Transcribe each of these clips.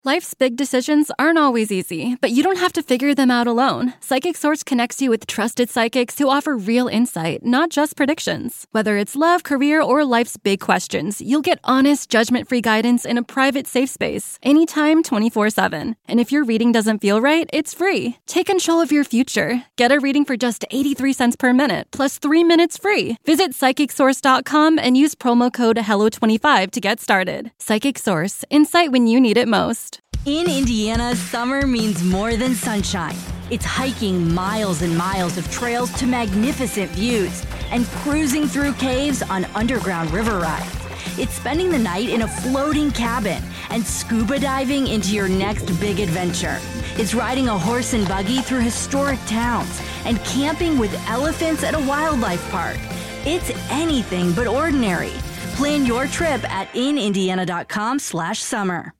Life's big decisions aren't always easy, but you don't have to figure them out alone. Psychic Source connects you with trusted psychics who offer real insight, not just predictions. Whether it's love, career, or life's big questions, you'll get honest, judgment-free guidance in a private, safe space, anytime, 24/7. And if your reading doesn't feel right, it's free. Take control of your future. Get a reading for just 83 cents per minute, plus 3 minutes free. Visit PsychicSource.com and use promo code HELLO25 to get started. Psychic Source, insight when you need it most. In Indiana, summer means more than sunshine. It's hiking miles and miles of trails to magnificent views and cruising through caves on underground river rides. It's spending the night in a floating cabin and scuba diving into your next big adventure. It's riding a horse and buggy through historic towns and camping with elephants at a wildlife park. It's anything but ordinary. Plan your trip at inindiana.com/summer.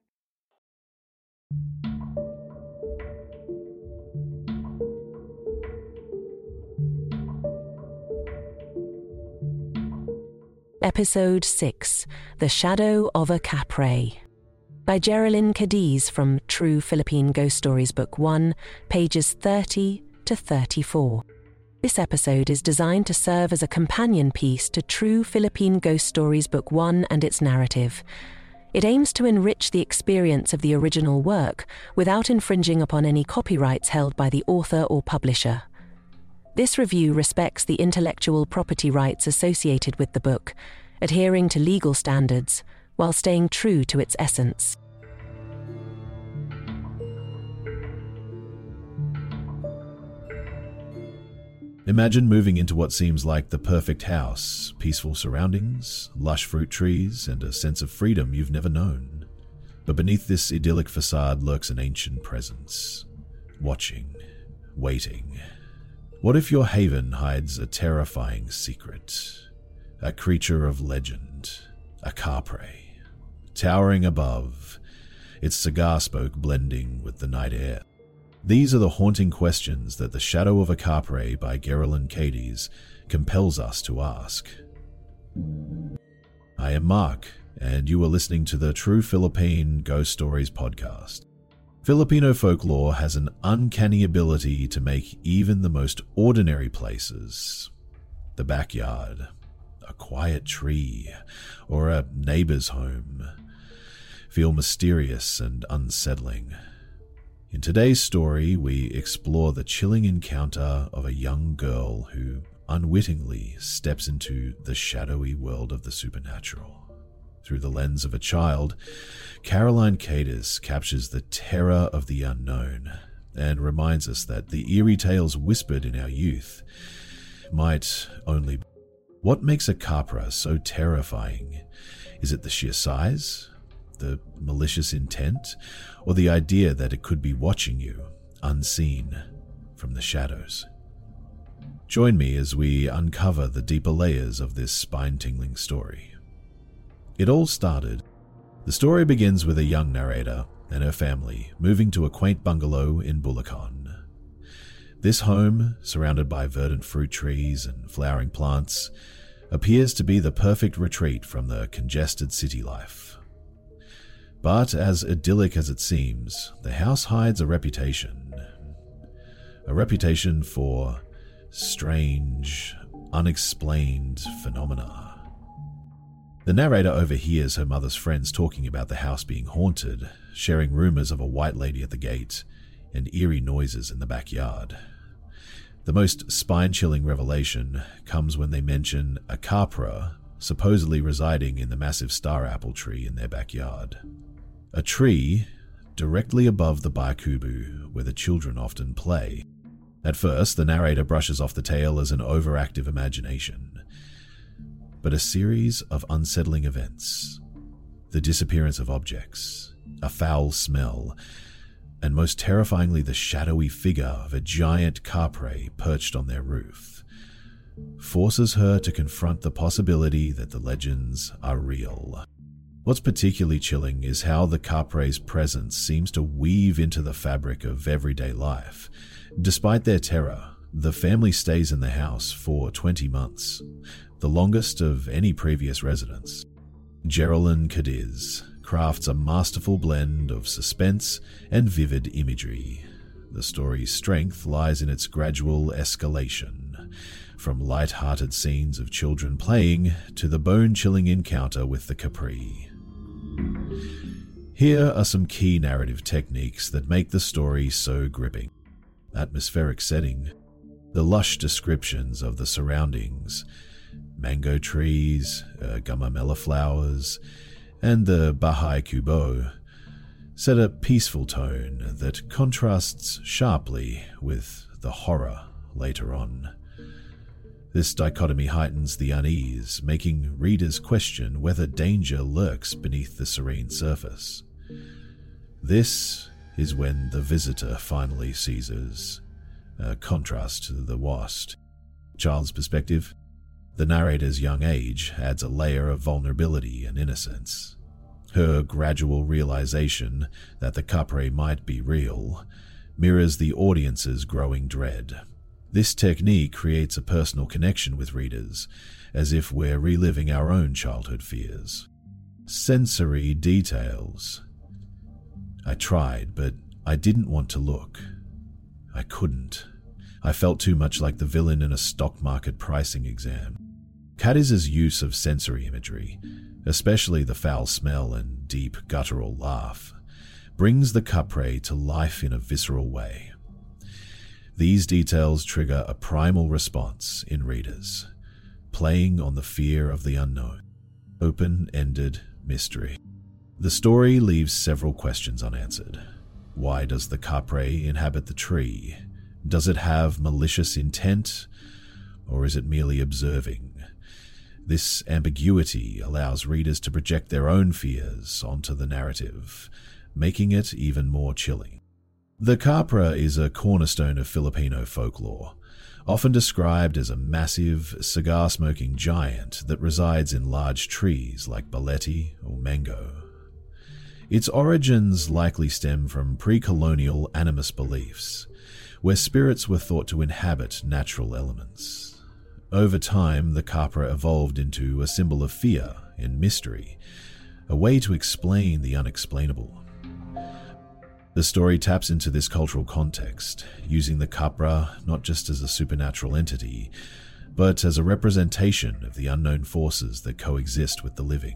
Episode 6, The Shadow of a Capre, by Geraldine Cadiz from True Philippine Ghost Stories Book 1, pages 30 to 34. This episode is designed to serve as a companion piece to True Philippine Ghost Stories Book 1 and its narrative. It aims to enrich the experience of the original work without infringing upon any copyrights held by the author or publisher. This review respects the intellectual property rights associated with the book, adhering to legal standards while staying true to its essence. Imagine moving into what seems like the perfect house, peaceful surroundings, lush fruit trees, and a sense of freedom you've never known. But beneath this idyllic facade lurks an ancient presence, watching, waiting. What if your haven hides a terrifying secret? A creature of legend, a Capre, towering above, its cigar smoke blending with the night air. These are the haunting questions that The Shadow of a Capre by Geraldine Cadiz compels us to ask. I am Mark, and you are listening to the True Philippine Ghost Stories podcast. Filipino folklore has an uncanny ability to make even the most ordinary places, the backyard, a quiet tree, or a neighbor's home, feel mysterious and unsettling. In today's story, we explore the chilling encounter of a young girl who unwittingly steps into the shadowy world of the supernatural. Through the lens of a child, Geraldine Cadiz captures the terror of the unknown and reminds us that the eerie tales whispered in our youth might only be. What makes a Capre so terrifying? Is it the sheer size, the malicious intent, or the idea that it could be watching you, unseen, from the shadows? Join me as we uncover the deeper layers of this spine-tingling story. It all started. The story begins with a young narrator and her family moving to a quaint bungalow in Bulacan. This home, surrounded by verdant fruit trees and flowering plants, appears to be the perfect retreat from the congested city life. But as idyllic as it seems, the house hides a reputation for strange, unexplained phenomena. The narrator overhears her mother's friends talking about the house being haunted, sharing rumors of a white lady at the gate and eerie noises in the backyard. The most spine-chilling revelation comes when they mention a Capre supposedly residing in the massive star apple tree in their backyard. A tree directly above the baikubu where the children often play. At first, the narrator brushes off the tale as an overactive imagination. But a series of unsettling events, the disappearance of objects, a foul smell, and most terrifyingly the shadowy figure of a giant Capre perched on their roof, forces her to confront the possibility that the legends are real. What's particularly chilling is how the Capre's presence seems to weave into the fabric of everyday life. Despite their terror, the family stays in the house for 20 months, the longest of any previous residents. Geraldine Cadiz crafts a masterful blend of suspense and vivid imagery. The story's strength lies in its gradual escalation, from light-hearted scenes of children playing to the bone-chilling encounter with the Capri. Here are some key narrative techniques that make the story so gripping. Atmospheric setting, the lush descriptions of the surroundings, mango trees, gumamela flowers, and the Bahai Kubo, set a peaceful tone that contrasts sharply with the horror later on. This dichotomy heightens the unease, making readers question whether danger lurks beneath the serene surface. This is when the visitor finally seizes, a contrast to the worst. Child's perspective, the narrator's young age adds a layer of vulnerability and innocence. Her gradual realization that the Capri might be real mirrors the audience's growing dread. This technique creates a personal connection with readers, as if we're reliving our own childhood fears. Sensory details. I tried, but I didn't want to look. I couldn't. I felt too much like the villain in a stock market pricing exam. Cadiz's use of sensory imagery, especially the foul smell and deep guttural laugh, brings the Capri to life in a visceral way. These details trigger a primal response in readers, playing on the fear of the unknown. Open-ended mystery. The story leaves several questions unanswered. Why does the Capri inhabit the tree? Does it have malicious intent, or is it merely observing? This ambiguity allows readers to project their own fears onto the narrative, making it even more chilling. The Capra is a cornerstone of Filipino folklore, often described as a massive, cigar-smoking giant that resides in large trees like balete or mango. Its origins likely stem from pre-colonial animist beliefs, where spirits were thought to inhabit natural elements. Over time, the Capra evolved into a symbol of fear and mystery, a way to explain the unexplainable. The story taps into this cultural context, using the Capra not just as a supernatural entity, but as a representation of the unknown forces that coexist with the living.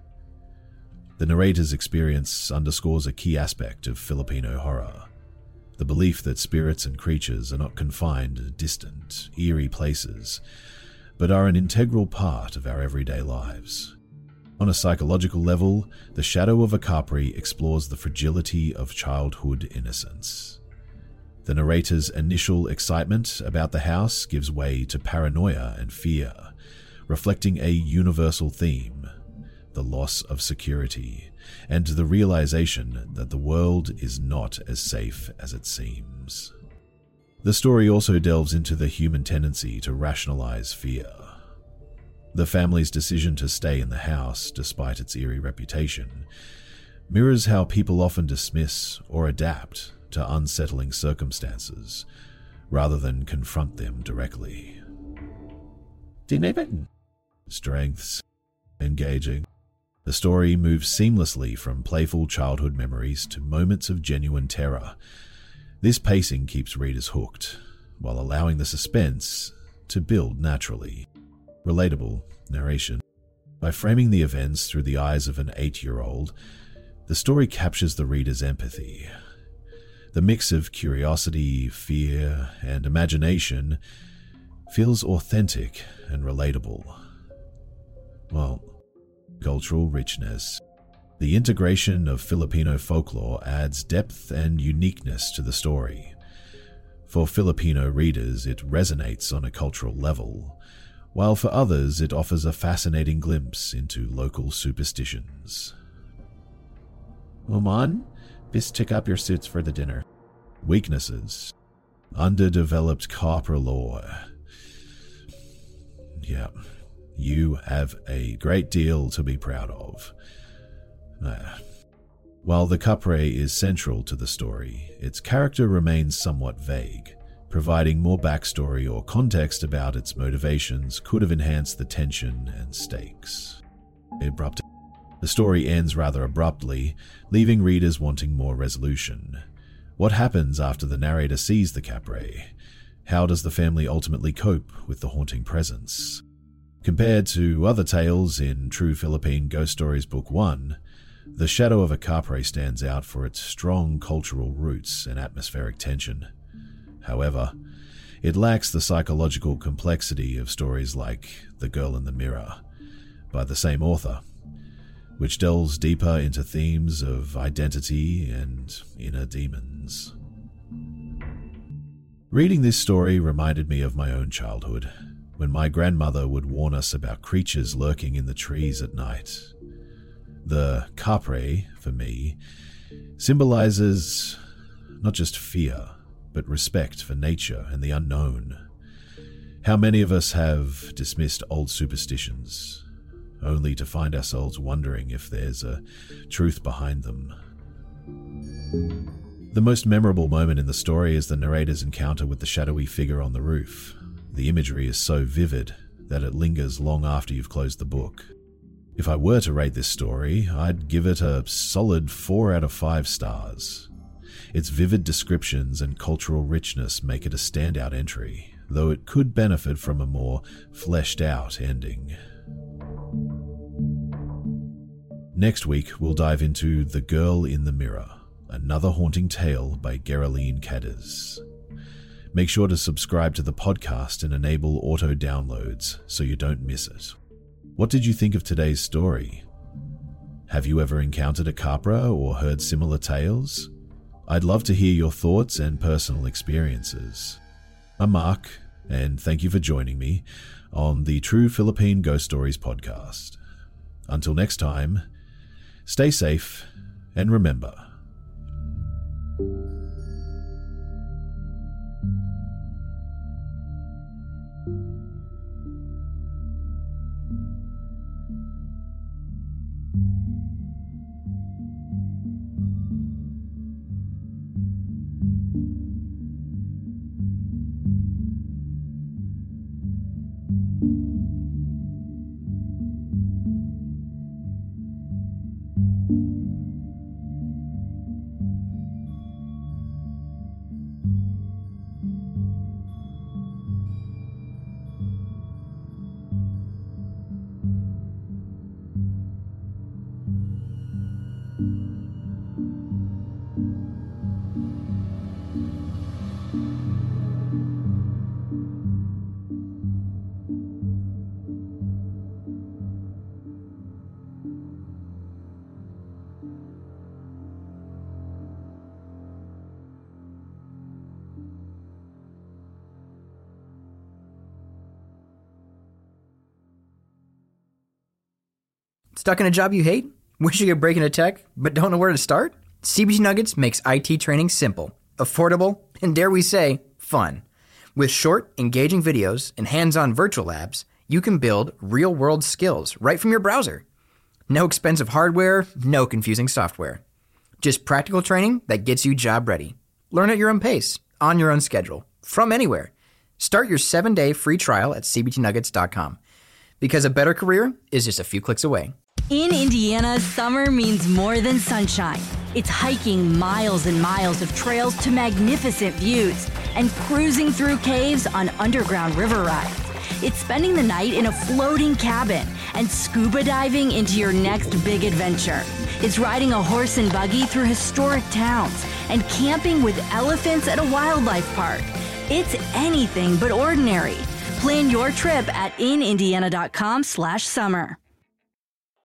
The narrator's experience underscores a key aspect of Filipino horror, the belief that spirits and creatures are not confined to distant, eerie places, but are an integral part of our everyday lives. On a psychological level, The Shadow of a Capri explores the fragility of childhood innocence. The narrator's initial excitement about the house gives way to paranoia and fear, reflecting a universal theme: the loss of security, and the realization that the world is not as safe as it seems. The story also delves into the human tendency to rationalize fear. The family's decision to stay in the house, despite its eerie reputation, mirrors how people often dismiss or adapt to unsettling circumstances, rather than confront them directly. Strengths. Engaging. The story moves seamlessly from playful childhood memories to moments of genuine terror. This pacing keeps readers hooked, while allowing the suspense to build naturally. Relatable narration. By framing the events through the eyes of an 8-year-old, the story captures the reader's empathy. The mix of curiosity, fear, and imagination feels authentic and relatable. Well, cultural richness. The integration of Filipino folklore adds depth and uniqueness to the story. For Filipino readers, it resonates on a cultural level, while for others it offers a fascinating glimpse into local superstitions. Oman, just pick up your suits for the dinner. Weaknesses. Underdeveloped Capra lore. Yeah. You have a great deal to be proud of. While the Capri is central to the story, its character remains somewhat vague. Providing more backstory or context about its motivations could have enhanced the tension and stakes. Abrupt. The story ends rather abruptly, leaving readers wanting more resolution. What happens after the narrator sees the Capre? How does the family ultimately cope with the haunting presence? Compared to other tales in True Philippine Ghost Stories Book 1, The Shadow of a Capre stands out for its strong cultural roots and atmospheric tension. However, it lacks the psychological complexity of stories like The Girl in the Mirror, by the same author, which delves deeper into themes of identity and inner demons. Reading this story reminded me of my own childhood, when my grandmother would warn us about creatures lurking in the trees at night. The Capre, for me, symbolizes not just fear, but respect for nature and the unknown. How many of us have dismissed old superstitions, only to find ourselves wondering if there's a truth behind them? The most memorable moment in the story is the narrator's encounter with the shadowy figure on the roof. The imagery is so vivid that it lingers long after you've closed the book. If I were to rate this story, I'd give it a solid 4 out of 5 stars. Its vivid descriptions and cultural richness make it a standout entry, though it could benefit from a more fleshed-out ending. Next week, we'll dive into The Girl in the Mirror, another haunting tale by Geraldine Cadiz. Make sure to subscribe to the podcast and enable auto downloads so you don't miss it. What did you think of today's story? Have you ever encountered a Capre or heard similar tales? I'd love to hear your thoughts and personal experiences. I'm Mark, and thank you for joining me on the True Philippine Ghost Stories podcast. Until next time, stay safe and remember, Stuck in a job you hate? Wish you could break into tech, but don't know where to start? CBT Nuggets makes IT training simple, affordable, and dare we say, fun. With short, engaging videos and hands-on virtual labs, you can build real-world skills right from your browser. No expensive hardware, no confusing software. Just practical training that gets you job ready. Learn at your own pace, on your own schedule, from anywhere. Start your 7-day free trial at cbtnuggets.com. Because a better career is just a few clicks away. In Indiana, summer means more than sunshine. It's hiking miles and miles of trails to magnificent views and cruising through caves on underground river rides. It's spending the night in a floating cabin and scuba diving into your next big adventure. It's riding a horse and buggy through historic towns and camping with elephants at a wildlife park. It's anything but ordinary. Plan your trip at inindiana.com/summer.